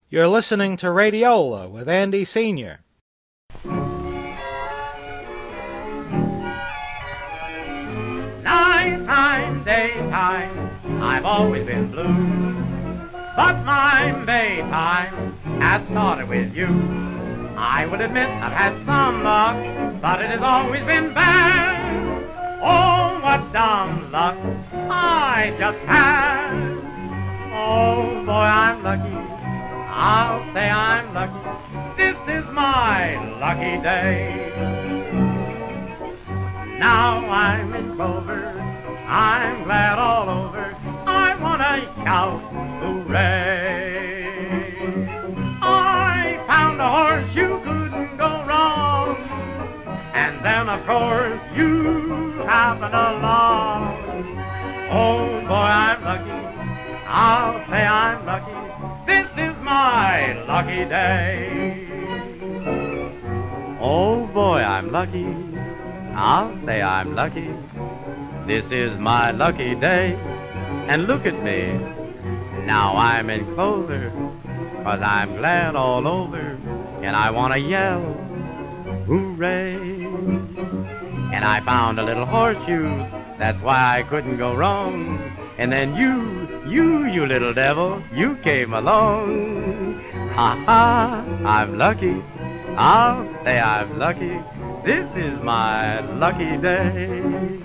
You're listening to Radiola with Andy Sr. Nighttime, daytime, I've always been blue. But my Maytime has started with you. I would admit I've had some luck, but it has always been bad. Oh, what dumb luck I just had. Oh, boy, I'm lucky. I'll say I'm lucky. This is my lucky day. Now I'm in clover. I'm glad all over. I want to shout hooray. I found a horse you couldn't go wrong. And then, of course, you happened along. Oh, boy, I'm lucky. I'll say I'm lucky. This is my lucky day. Oh, boy, I'm lucky. I'll say I'm lucky. This is my lucky day. And look at me. Now I'm in clover, 'cause I'm glad all over. And I want to yell, hooray. And I found a little horseshoe. That's why I couldn't go wrong. And then you little devil, you came along. Ha ha, I'm lucky. I'll say I'm lucky. This is my lucky day.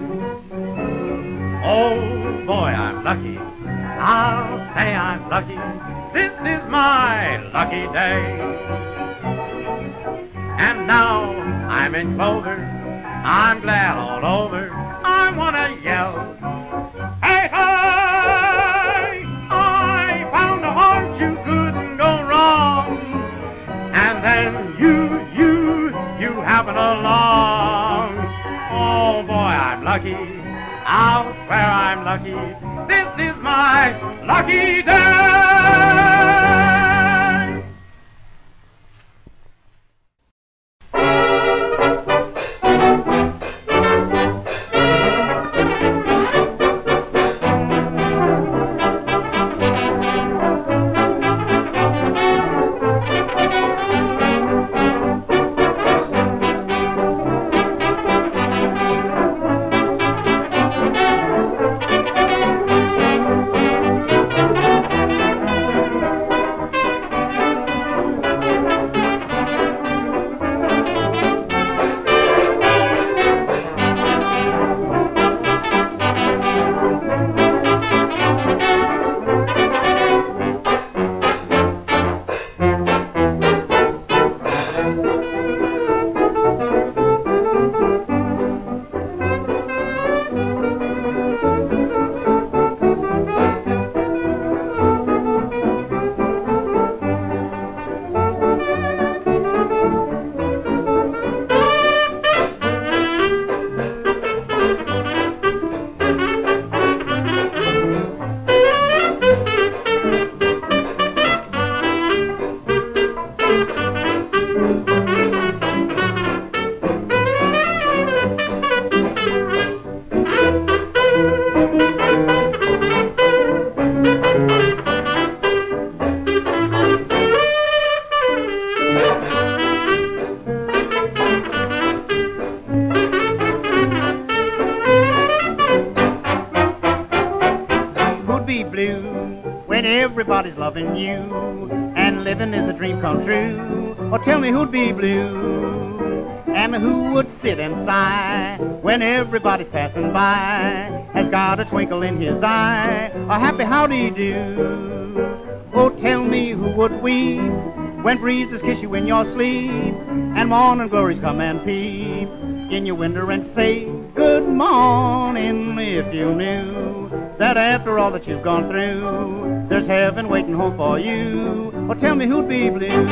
Oh, boy, I'm lucky. I'll say I'm lucky. This is my lucky day. And now I'm in clover. I'm glad all over. I want to yell, hey, hey! I found a horse you couldn't go wrong. And then you happen along. Oh, boy, I'm lucky. I'll swear I'm lucky. This is my lucky day. Everybody's loving you, and living is a dream come true. Or tell me who'd be blue, and who would sit and sigh when everybody's passing by, has got a twinkle in his eye, a happy howdy-do. Oh, tell me who would weep when breezes kiss you in your sleep, and morning glories come and peep in your window and say, good morning, if you knew that after all that you've gone through, there's heaven waiting home for you. Oh, tell me who'd be blue.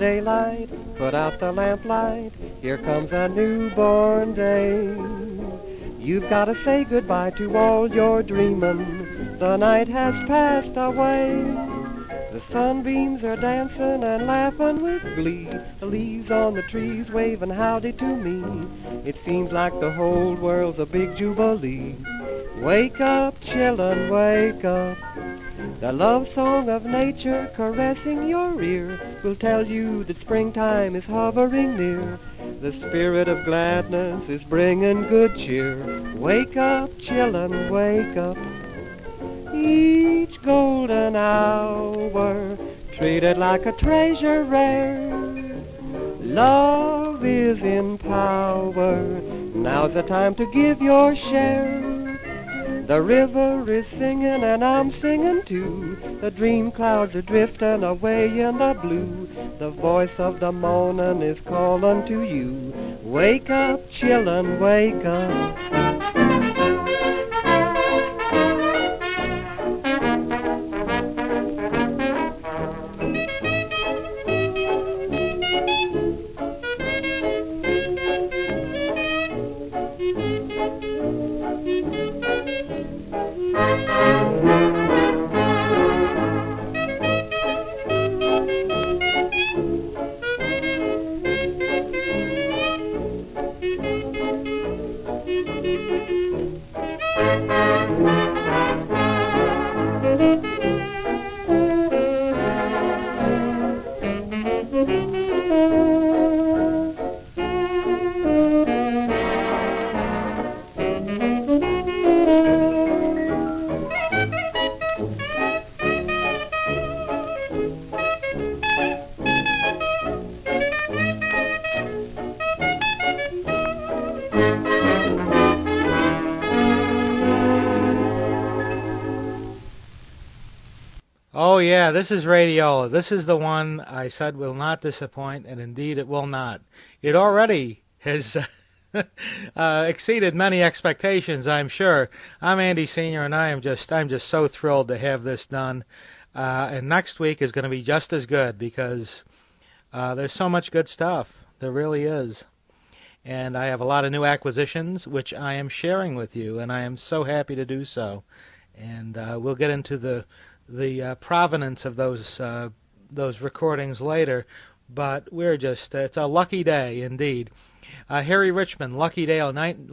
daylight, put out the lamplight, here comes a newborn day. You've got to say goodbye to all your dreamin', the night has passed away. The sunbeams are dancing and laughing with glee, the leaves on the trees waving howdy to me. It seems like the whole world's a big jubilee. Wake up, children, wake up. The love song of nature caressing your ear will tell you that springtime is hovering near. The spirit of gladness is bringing good cheer. Wake up, children, wake up. Each golden hour treated like a treasure rare. Love is in power. Now's the time to give your share. The river is singing and I'm singing too. The dream clouds are drifting away in the blue. The voice of the morning is calling to you. Wake up, children, wake up. Oh yeah, this is Radiola. This is the one I said will not disappoint, and indeed it will not. It already has exceeded many expectations, I'm sure. I'm Andy Senior, and I'm just so thrilled to have this done. And next week is going to be just as good because there's so much good stuff. There really is. And I have a lot of new acquisitions, which I am sharing with you, and I am so happy to do so. And we'll get into the provenance of those recordings later, but we're just it's a lucky day indeed. Harry Richmond, Lucky Day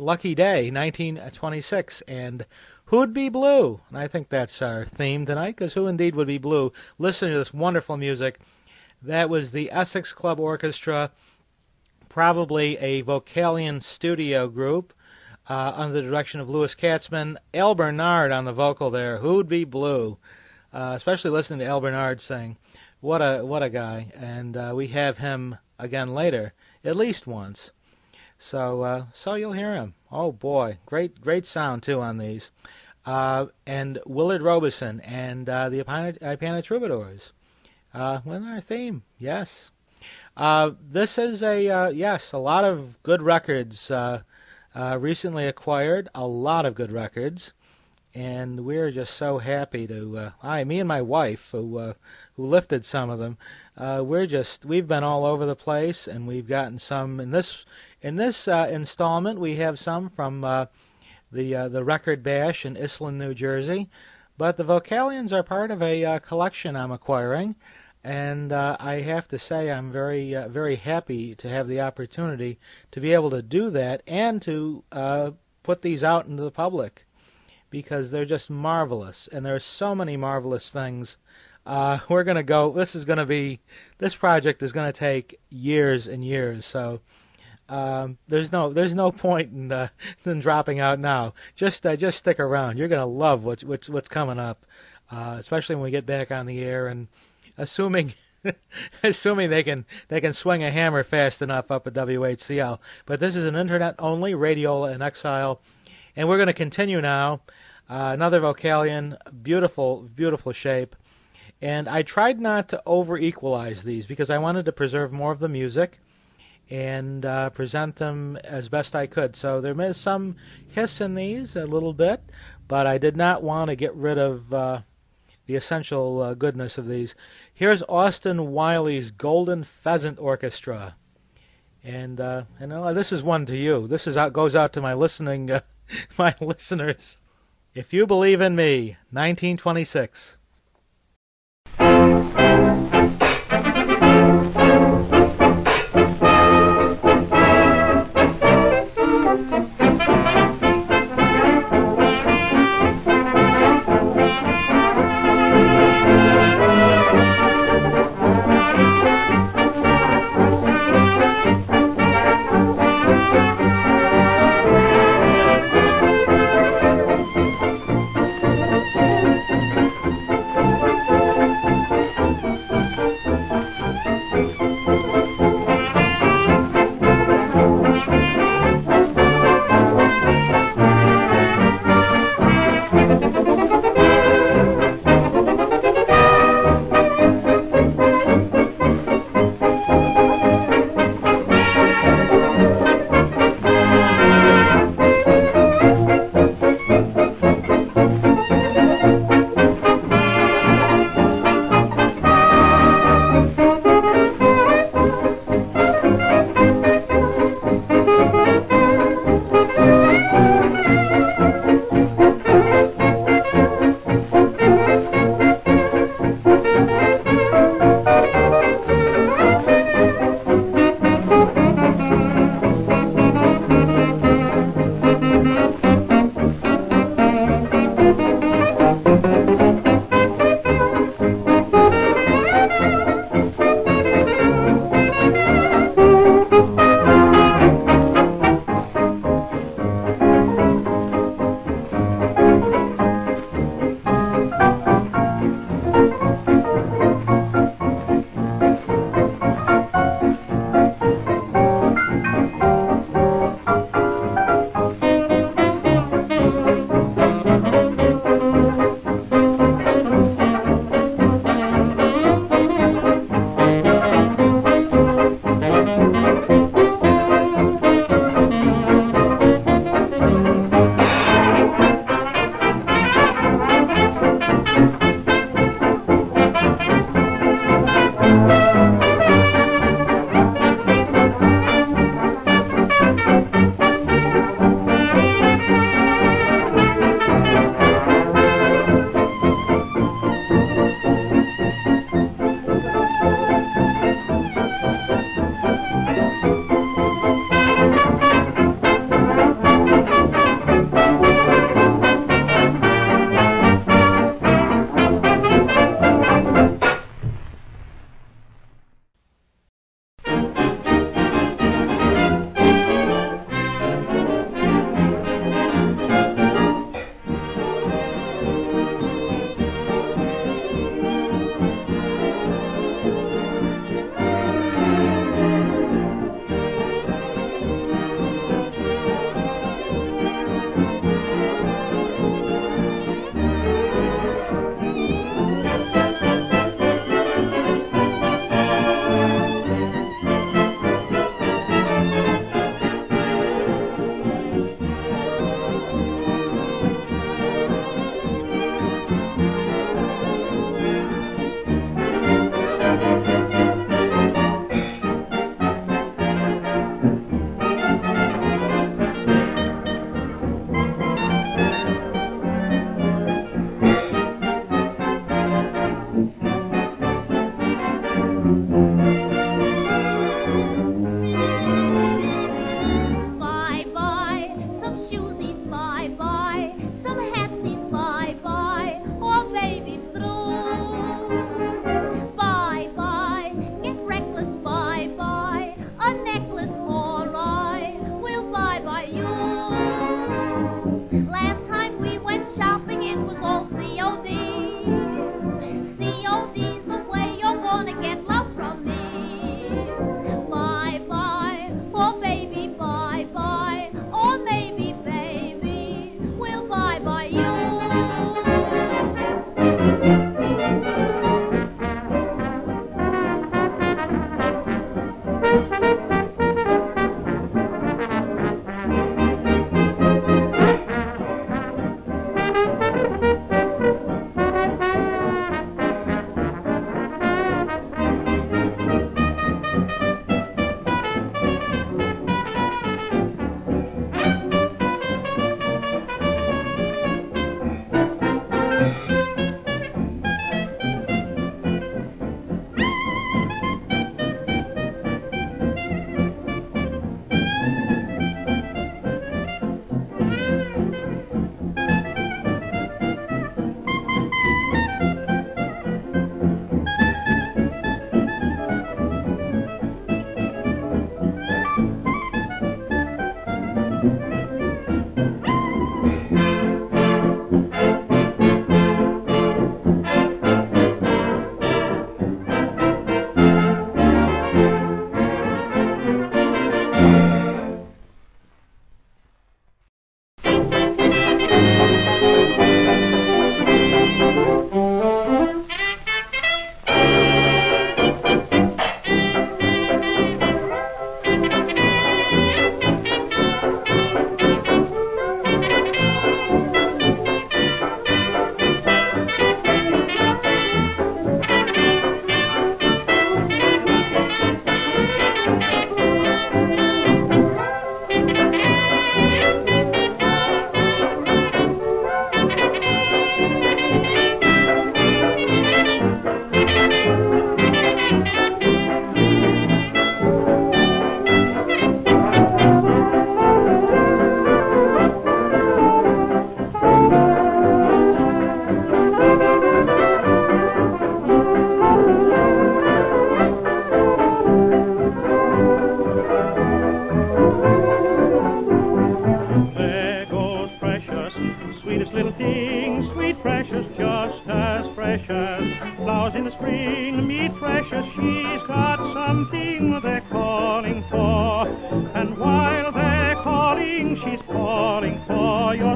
1926, and Who'd Be Blue? And I think that's our theme tonight, because who indeed would be blue? Listen to this wonderful music. That was the Essex Club Orchestra, probably a Vocalion studio group, under the direction of Louis Katzman. Al Bernard on the vocal there. Who'd Be Blue? Especially listening to Al Bernard sing. What a guy. And we have him again later, at least once. So you'll hear him. Oh boy, great sound too on these. And Willard Robeson and the Ipana Troubadours. With our theme, yes. This is a lot of good records recently acquired. A lot of good records. And we're just so happy to, me and my wife, who lifted some of them, we've been all over the place, and we've gotten some in this installment. We have some from the Record Bash in Iselin, New Jersey, but the Vocalions are part of a collection I'm acquiring, and I have to say I'm very very happy to have the opportunity to be able to do that and to put these out into the public, because they're just marvelous, and there are so many marvelous things. This project is going to take years and years, so there's no point in dropping out now. Just stick around. You're going to love what's coming up, especially when we get back on the air, and assuming they can swing a hammer fast enough up at WHCL. But this is an internet-only Radiola in Exile. And we're going to continue now. Another Vocalion, beautiful, beautiful shape. And I tried not to over-equalize these because I wanted to preserve more of the music and present them as best I could. So there is some hiss in these, a little bit, but I did not want to get rid of the essential goodness of these. Here's Austin Wiley's Golden Pheasant Orchestra. And this is one to you. This goes out to my my listeners. If You Believe in Me, 1926.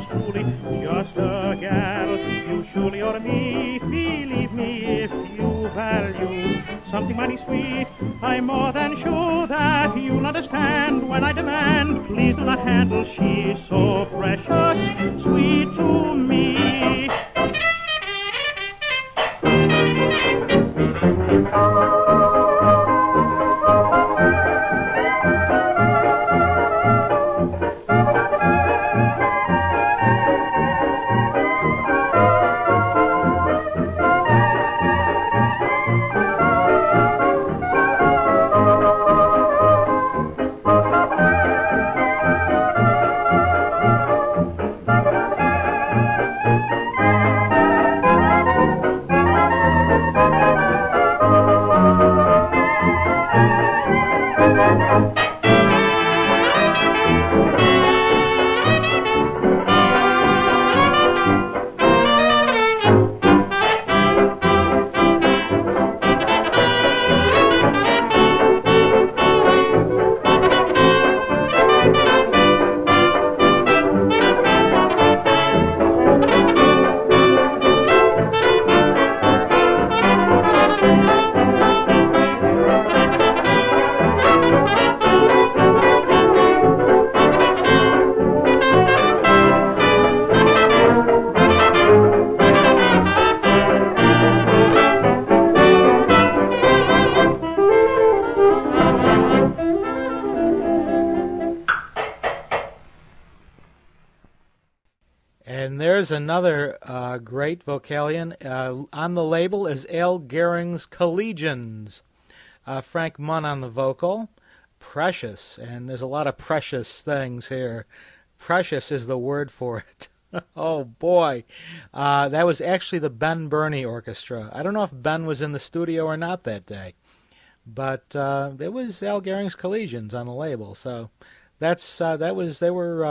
was truly just a gal. You surely ought to me, believe me, if you value something mighty sweet. I'm more than sure that you'll understand when I demand, please do not handle, she's so precious, sweet to me. And there's another great vocalion. On the label is Al Gehring's Collegians. Frank Munn on the vocal. Precious, and there's a lot of precious things here. Precious is the word for it. Oh, boy. That was actually the Ben Burney Orchestra. I don't know if Ben was in the studio or not that day, but it was Al Gehring's Collegians on the label. So they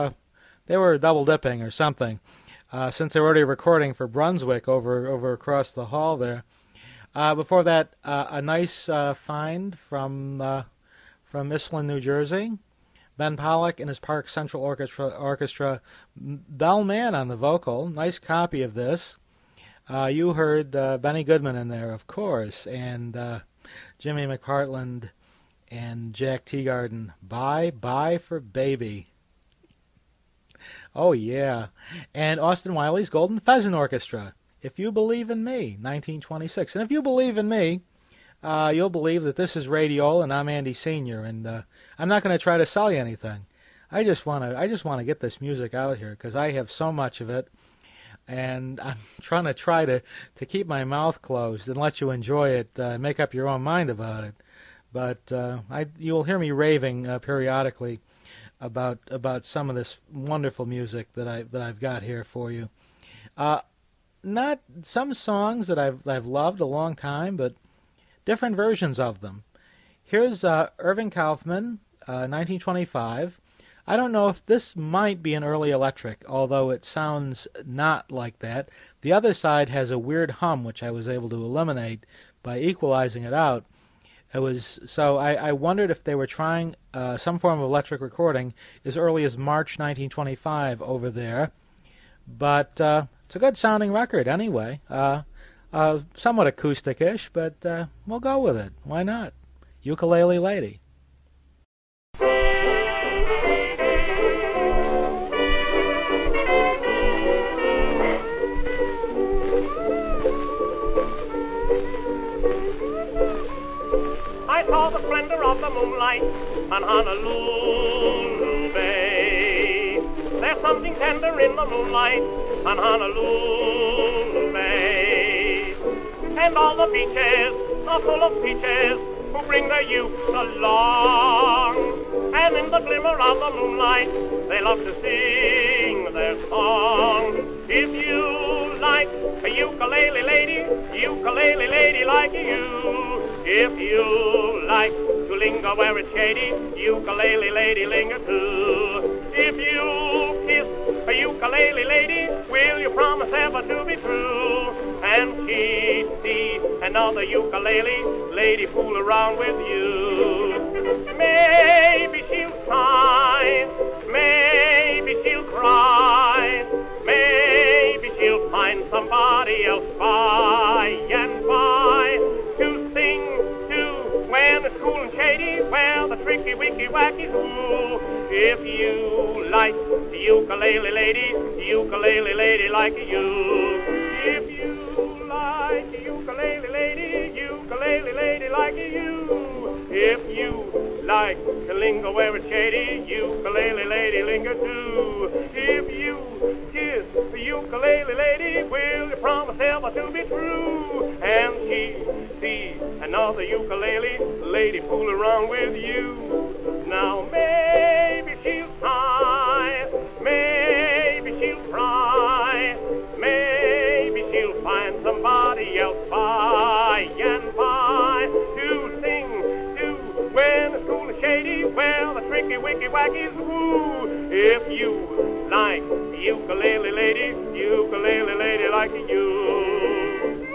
were double dipping or something, since they were already recording for Brunswick over across the hall there. Before that, a nice find from Islin, New Jersey. Ben Pollack and his Park Central Orchestra. Bell Mann on the vocal. Nice copy of this. You heard Benny Goodman in there, of course, and Jimmy McPartland and Jack Teagarden. Bye, bye for baby. Oh, yeah. And Austin Wiley's Golden Pheasant Orchestra. If You Believe in Me, 1926. And if you believe in me, you'll believe that this is Radiola and I'm Andy Sr. And I'm not going to try to sell you anything. I just want to get this music out here because I have so much of it, and I'm trying to keep my mouth closed and let you enjoy it, make up your own mind about it. But you'll hear me raving periodically about some of this wonderful music that I've got here for you. Not some songs that I've loved a long time, but different versions of them. Here's Irving Kaufman, 1925. I don't know if this might be an early electric, although it sounds not like that. The other side has a weird hum, which I was able to eliminate by equalizing it out. I wondered if they were trying some form of electric recording as early as March 1925 over there. But it's a good sounding record anyway. Somewhat acoustic-ish, but we'll go with it. Why not? Ukulele Lady. I saw the splendor of the moonlight on Honolulu Bay. There's something tender in the moonlight on Honolulu Bay. And all the beaches are full of peaches who bring their youths along. And in the glimmer of the moonlight, they love to sing their song. If you like a ukulele lady like you. If you like to linger where it's shady, ukulele lady linger too. If you kiss a ukulele lady, will you promise ever to be true? And she see another ukulele lady fool around with you. Maybe she'll sigh, maybe she'll cry, somebody else by and by. To sing to when it's cool and shady, well, the tricky, wicky, wacky fool. If you like the ukulele lady like you. If you like the ukulele lady like you. If you like to linger where it's shady, ukulele lady linger too. If you kiss the ukulele lady, will you promise ever to be true? And she sees another ukulele lady fool around with you. Now maybe she'll sigh, maybe she'll cry, maybe she'll find somebody else by and by to sing to when it's cool and shady. Well, the tricky, wicky, wacky's woo. If you like the ukulele lady like you.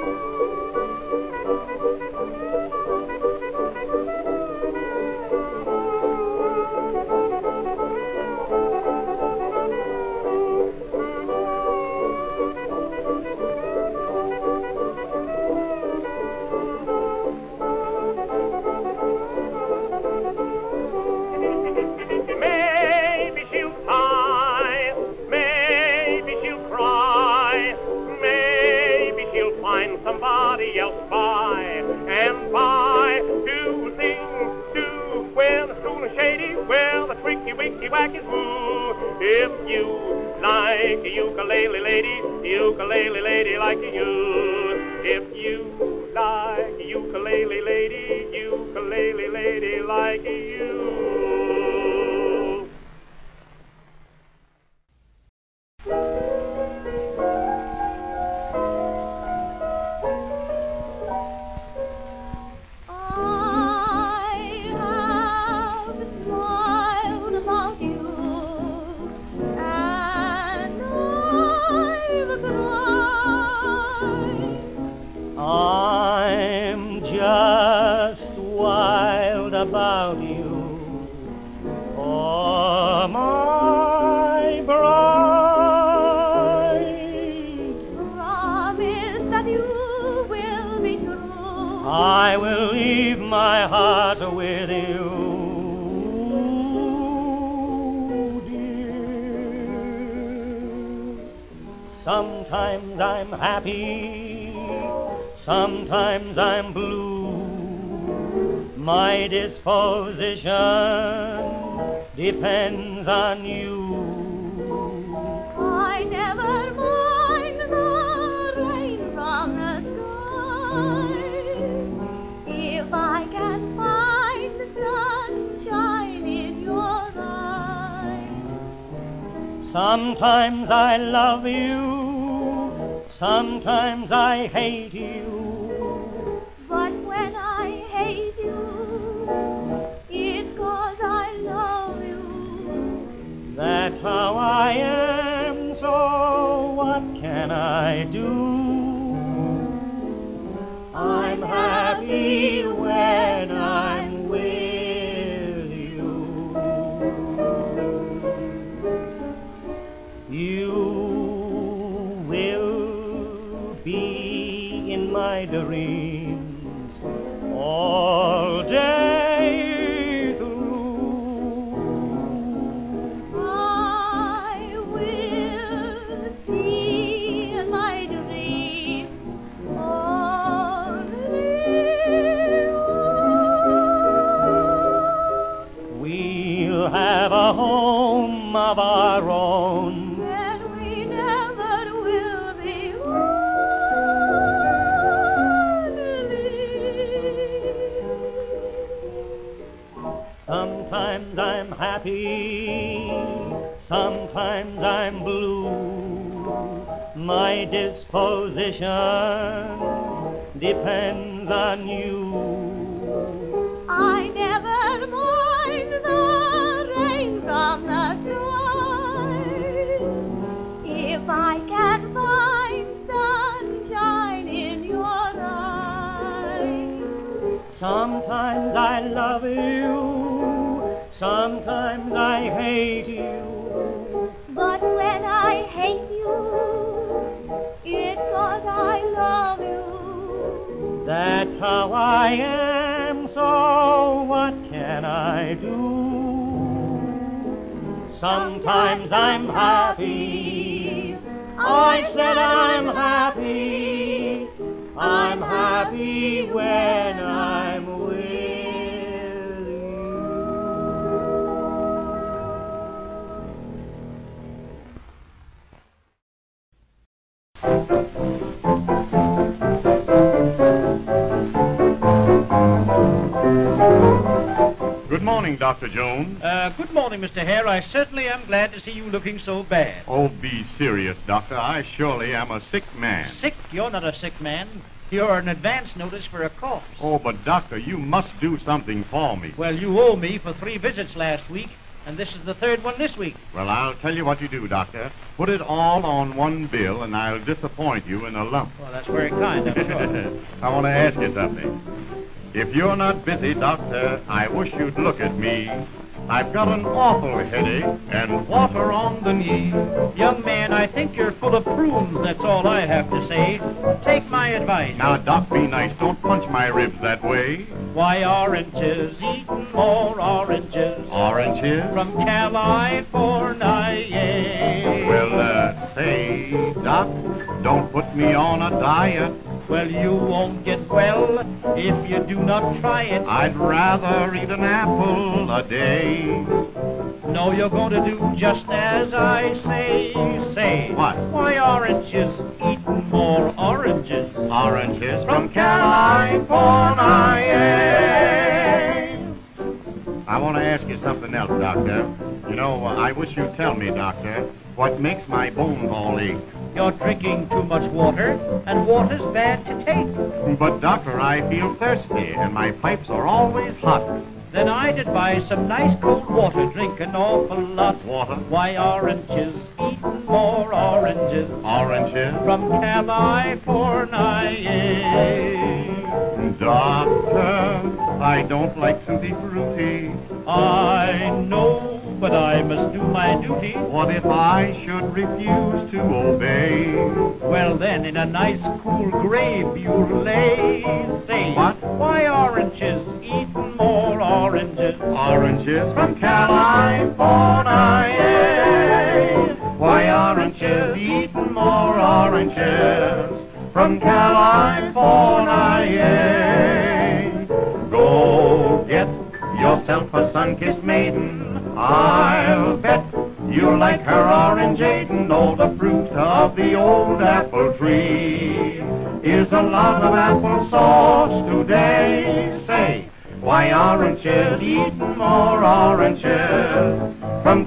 Somebody else by and by to sing to when it's cool and shady. Well, the tricky, wicky, wacky woo. If you like a ukulele lady like you. If you like a ukulele lady like you. I'm just wild about you, oh my bride. Promise that you will be true. I will leave my heart with you, dear. Sometimes I'm happy, sometimes I'm blue. My disposition depends on you. I never mind the rain from the sky if I can find the sunshine in your eyes. Sometimes I love you, sometimes I hate you. But when I hate you, it's 'cause I love you. That's how I am, so what can I do? I'm happy when I'm with you. You will be in my dreams all day through. I will see in my dreams only. We'll have a home of our own. Sometimes I'm happy, sometimes I'm blue. My disposition depends on you. I never mind the rain from the sky if I can find sunshine in your eyes. Sometimes I love you, sometimes I hate you. But when I hate you, it's 'cause how I am, so what can I do? Sometimes I'm happy. I said I'm happy. I'm happy when I'm with you. Good morning, Dr. Jones. Good morning, Mr. Hare. I certainly am glad to see you looking so bad. Oh, be serious, Doctor. I surely am a sick man. Sick? You're not a sick man. You're an advance notice for a corpse. Oh, but Doctor, you must do something for me. Well, you owe me for 3 visits last week, and this is the 3rd one this week. Well, I'll tell you what you do, Doctor. Put it all on one bill, and I'll disappoint you in a lump. Well, that's very kind, I'm sure. I want to ask you something. If you're not busy, Doctor, I wish you'd look at me. I've got an awful headache and water on the knee. Young man, I think you're full of prunes, that's all I have to say. Take my advice. Now, Doc, be nice. Don't punch my ribs that way. Why, oranges, eatin' more oranges. Oranges? From California. Well, say, Doc, don't put me on a diet. Well, you won't get well if you do not try it. I'd rather eat an apple a day. No, you're going to do just as I say. Say. What? Why, oranges, eatin' more oranges. Oranges from California. I want to ask you something else, Doctor. You know, I wish you'd tell me, Doctor, what makes my bones all ache. You're drinking too much water, and water's bad to take. But, Doctor, I feel thirsty, and my pipes are always hot. Then I'd advise some nice cold water. Drink an awful lot. Water? Why, oranges, eatin' more oranges. Oranges? From California. Doctor, I don't like tutti frutti. I know, but I must do my duty. What if I should refuse to obey? Well, then, in a nice cool grave you'll lay. Say, what? Why, oranges, eatin' more oranges. Oranges from California. Why, oranges, eatin' more oranges from California. Go get yourself a sun-kissed maiden. I'll bet you like her orange Aiden. Oh, the fruit of the old apple tree is a lot of applesauce today. Say, why, oranges, eatin' more oranges from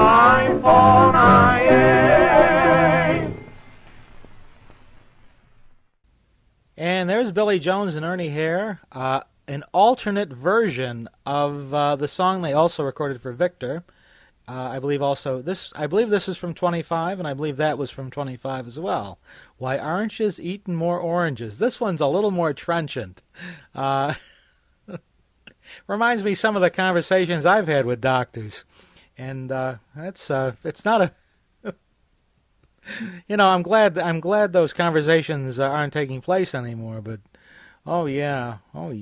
California. And there's Billy Jones and Ernie Hare, an alternate version of the song they also recorded for Victor. I believe this is from 25, and I believe that was from 25 as well. Why, oranges eatin' more oranges. This one's a little more trenchant. Reminds me of some of the conversations I've had with doctors, and it's not a. You know, I'm glad those conversations aren't taking place anymore. But oh yeah.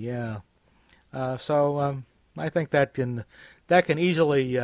So I think that can easily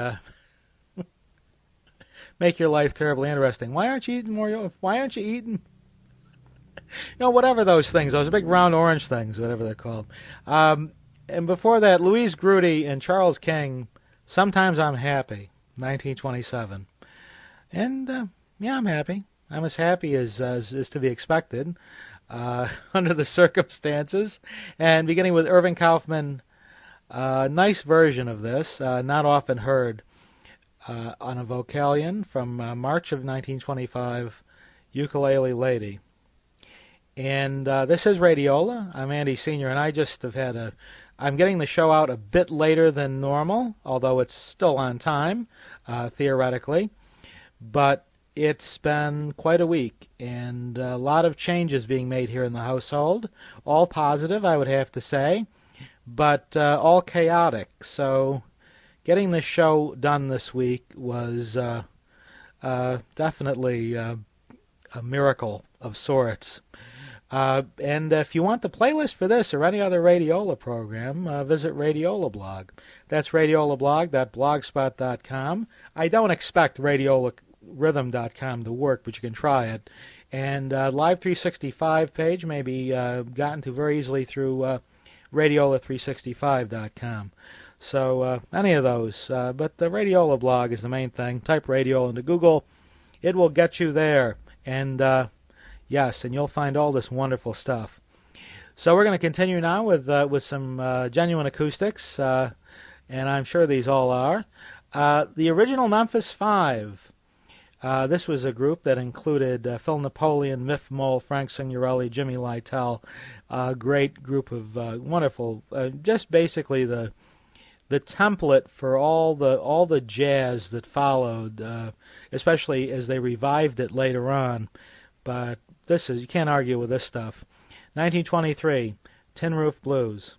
make your life terribly interesting. Why aren't you eating more? Why aren't you eating? Whatever those things, those big round orange things, whatever they're called. And before that, Louise Grudy and Charles King, Sometimes I'm Happy, 1927. And yeah, I'm happy. I'm as happy as is to be expected under the circumstances. And beginning with Irving Kaufman, nice version of this, not often heard, on a vocalion from March of 1925, Ukulele Lady. And this is Radiola. I'm Andy Sr., and I just have had I'm getting the show out a bit later than normal, although it's still on time, theoretically. But it's been quite a week, and a lot of changes being made here in the household. All positive, I would have to say, but all chaotic. So getting this show done this week was definitely a miracle of sorts. And if you want the playlist for this or any other Radiola program, visit Radiola blog. That's radiolablog.blogspot.com. I don't expect radiolarhythm.com to work, but you can try it. And Live 365 page may be gotten to very easily through radiola365.com. So any of those. But the Radiola blog is the main thing. Type Radiola into Google. It will get you there. And yes, and you'll find all this wonderful stuff. So we're going to continue now with some genuine acoustics, and I'm sure these all are. The original Memphis Five. This was a group that included Phil Napoleon, Miff Mole, Frank Signorelli, Jimmy Lytle. A great group of wonderful, just basically the template for all the jazz that followed, especially as they revived it later on. But you can't argue with this stuff. 1923, Tin Roof Blues.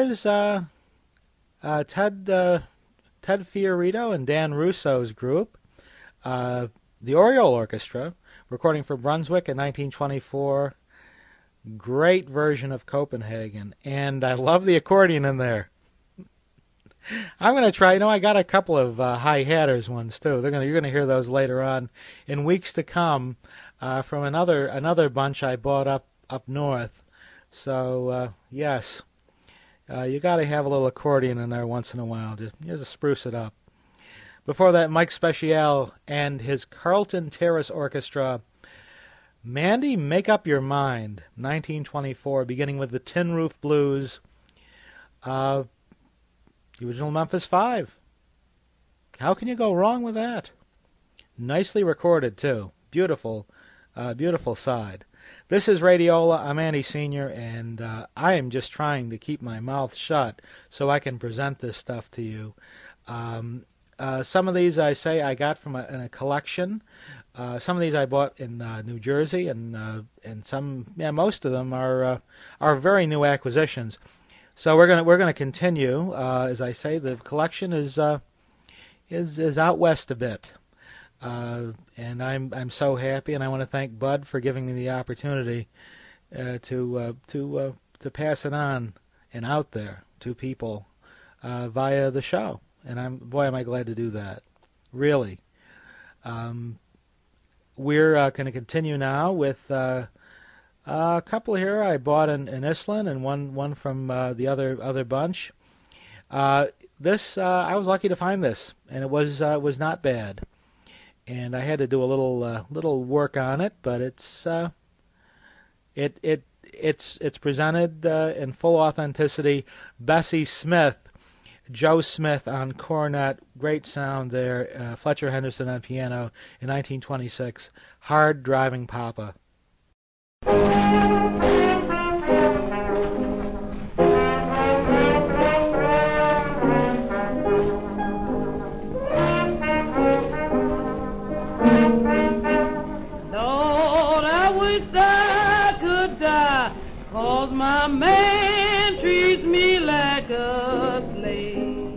was Ted Fiorito and Dan Russo's group, the Oriole Orchestra, recording for Brunswick in 1924. Great version of Copenhagen, and I love the accordion in there. I'm going to try. I got a couple of hi-hatters ones too. You're going to hear those later on in weeks to come from another bunch I bought up north. So yes, you got to have a little accordion in there once in a while, just to spruce it up. Before that, Mike Speciale and his Carlton Terrace Orchestra. Mandy, Make Up Your Mind, 1924, beginning with the Tin Roof Blues. The original Memphis 5. How can you go wrong with that? Nicely recorded, too. Beautiful, beautiful side. This is Radiola. I'm Andy Sr., and I am just trying to keep my mouth shut so I can present this stuff to you. Some of these I got from in a collection. Some of these I bought in New Jersey, and some, most of them are very new acquisitions. So we're gonna continue. As I say, the collection is out west a bit, and I'm so happy, and I want to thank Bud for giving me the opportunity to pass it on and out there to people via the show. And am I glad to do that, really. We're going to continue now with a couple here I bought in Islin, and one from the other bunch. This I was lucky to find this, and it was not bad. And I had to do a little work on it, but it's presented in full authenticity. Bessie Smith. Joe Smith on cornet, great sound there. Fletcher Henderson on piano in 1926. Hard Driving Papa. Lord, I wish I could die, 'cause my man treats me like a slave.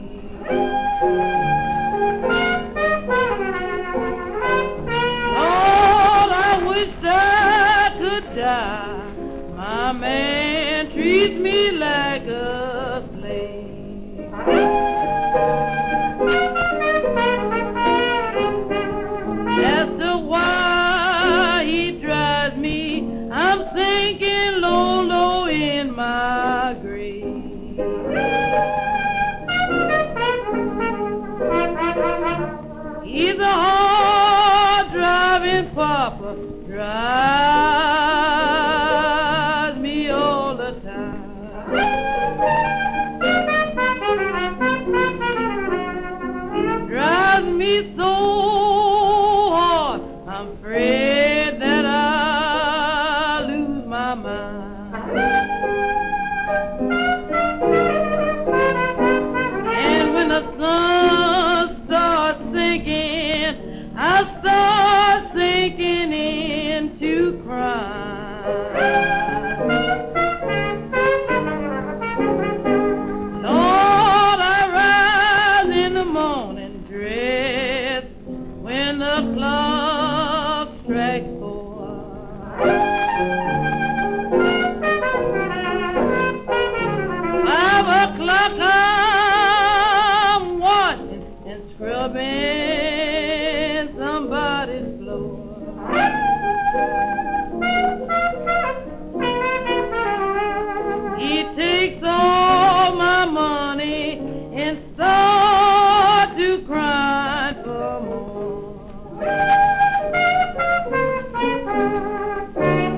My man treats me like a slave. That's why he drives me. I'm sinking low in my grave. He's a hard driving papa. Drives me all the time. Drives me so hard, I'm afraid that I'll lose my mind. And when the sun starts sinking, I start sinking into crime. Lord, I rise in the morning dressed when the clock strikes 4. 5 o'clock, I'm washing and scrubbing somebody's floor. He takes all my money and starts to cry for more.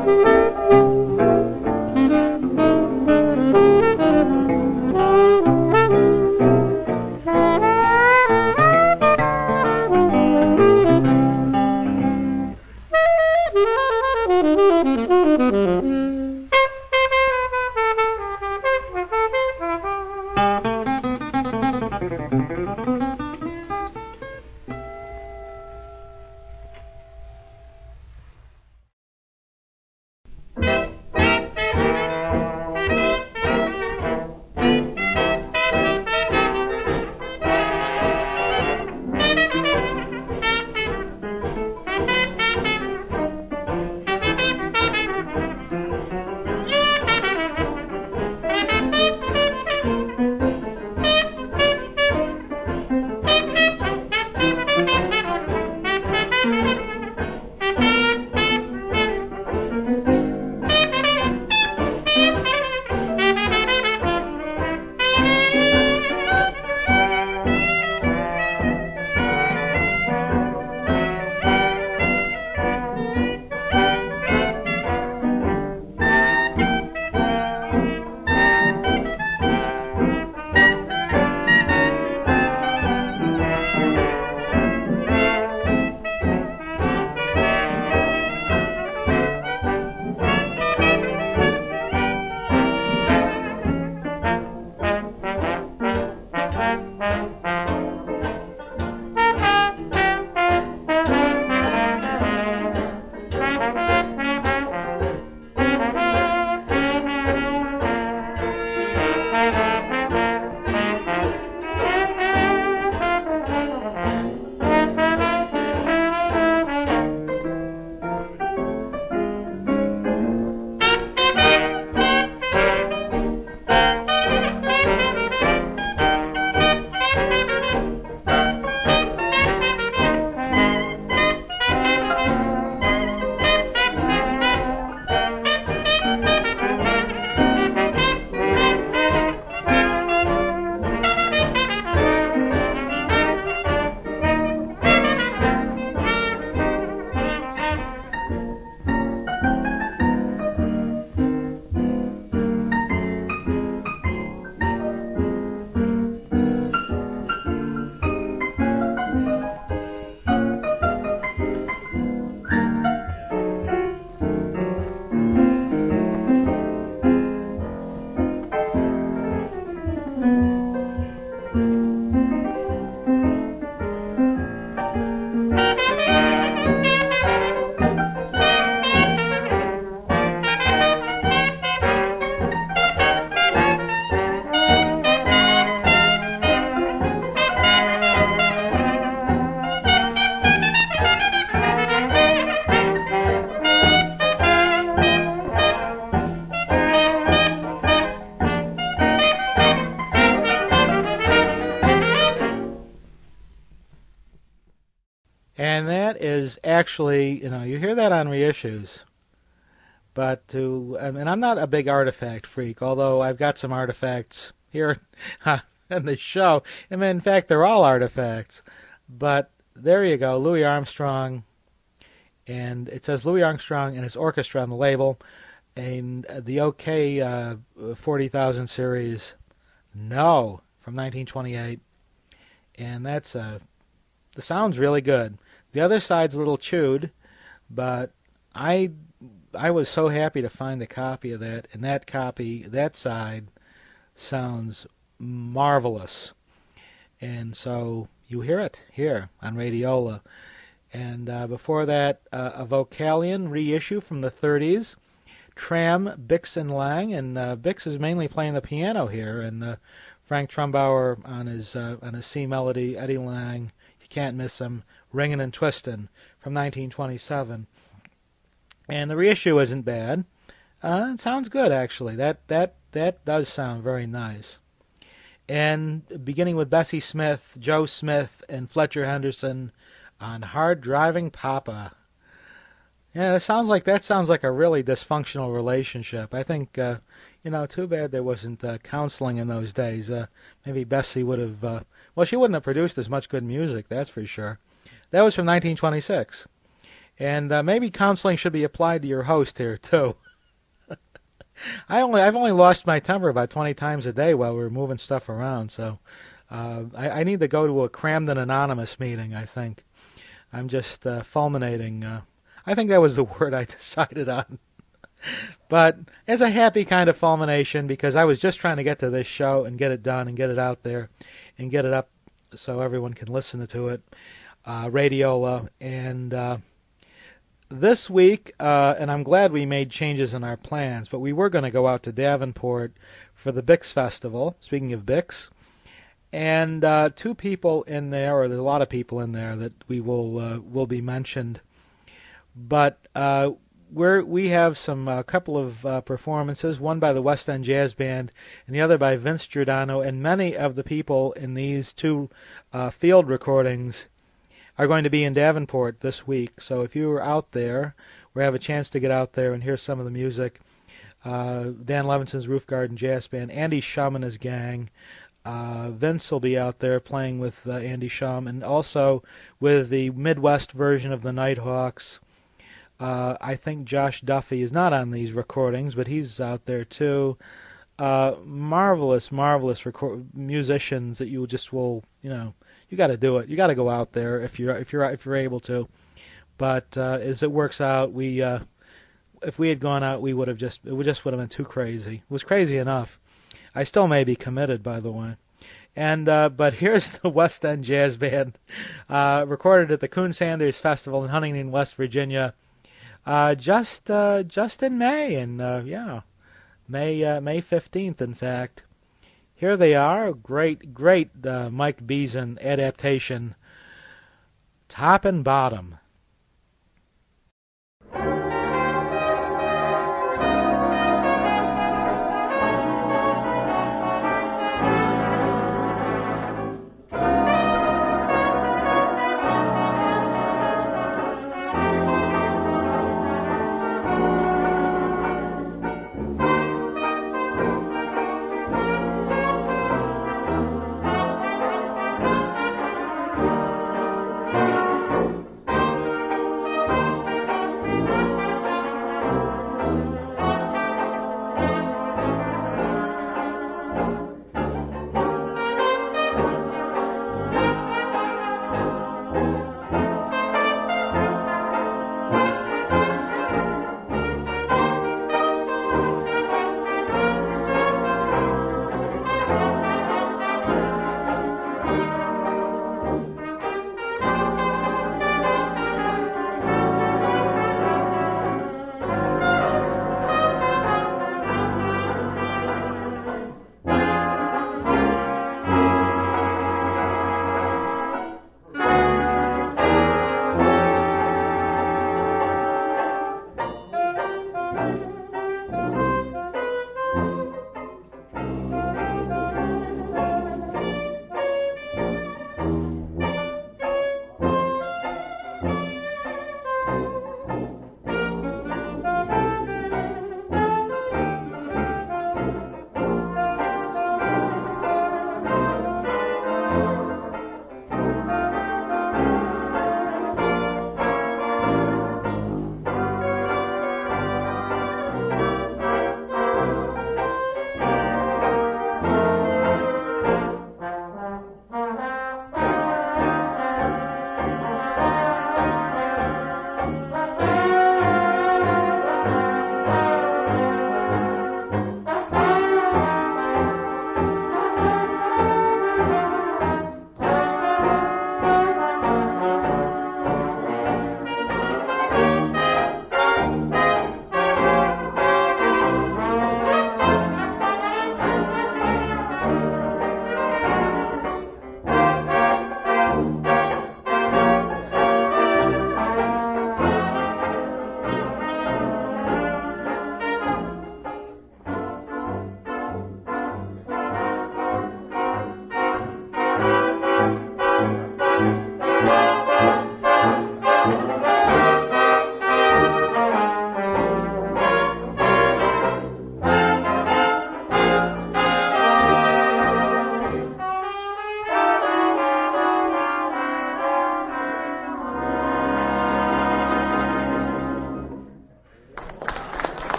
And that is actually, you hear that on reissues. But and I'm not a big artifact freak, although I've got some artifacts here in the show. And in fact, they're all artifacts. But there you go, Louis Armstrong. And it says Louis Armstrong and his orchestra on the label. And the OK 40,000 series, No, from 1928. And that's the sound's really good. The other side's a little chewed, but I was so happy to find the copy of that, and that side sounds marvelous. And so you hear it here on Radiola. And before that, a Vocalion reissue from the 30s, Tram, Bix and Lang, and Bix is mainly playing the piano here, and Frank Trumbauer on his C melody, Eddie Lang, you can't miss him, Ringin' and Twistin' from 1927. And the reissue isn't bad. It sounds good, actually. That does sound very nice. And beginning with Bessie Smith, Joe Smith, and Fletcher Henderson on Hard Driving Papa. Yeah, that sounds like a really dysfunctional relationship. I think, too bad there wasn't counseling in those days. Maybe Bessie would have, she wouldn't have produced as much good music, that's for sure. That was from 1926. And maybe counseling should be applied to your host here too. I've only lost my temper about 20 times a day while we're moving stuff around, so I need to go to a Cramden Anonymous meeting, I think. I'm just fulminating. I think that was the word I decided on. But it's a happy kind of fulmination because I was just trying to get to this show and get it done and get it out there and get it up so everyone can listen to it, Radiola. And this week, and I'm glad we made changes in our plans, but we were going to go out to Davenport for the Bix Festival, speaking of Bix. And two people in there, or there's a lot of people in there that we will be mentioned. But we have some couple of performances, one by the West End Jazz Band and the other by Vince Giordano. And many of the people in these two field recordings are going to be in Davenport this week. So if you are out there or have a chance to get out there and hear some of the music, Dan Levinson's Roof Garden Jazz Band, Andy Shum and his gang. Vince will be out there playing with Andy Shum and also with the Midwest version of the Nighthawks. I think Josh Duffy is not on these recordings, but he's out there too. Marvelous musicians that you just will, you got to do it. You got to go out there if you're able to. But as it works out, if we had gone out, it would have been too crazy. It was crazy enough. I still may be committed, by the way. And but here's the West End Jazz Band, recorded at the Coon Sanders Festival in Huntington, West Virginia, just in May, and May 15th, in fact. Here they are, great Mike Beason adaptation, Top and Bottom.